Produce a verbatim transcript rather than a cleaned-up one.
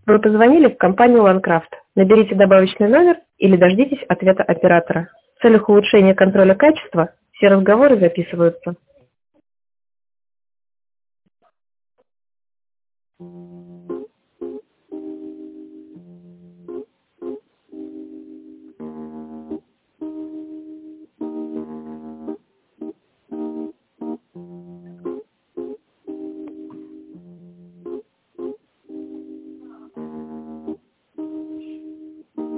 Вы позвонили в компанию OneCraft. Наберите добавочный номер или дождитесь ответа оператора. В целях улучшения контроля качества все разговоры записываются.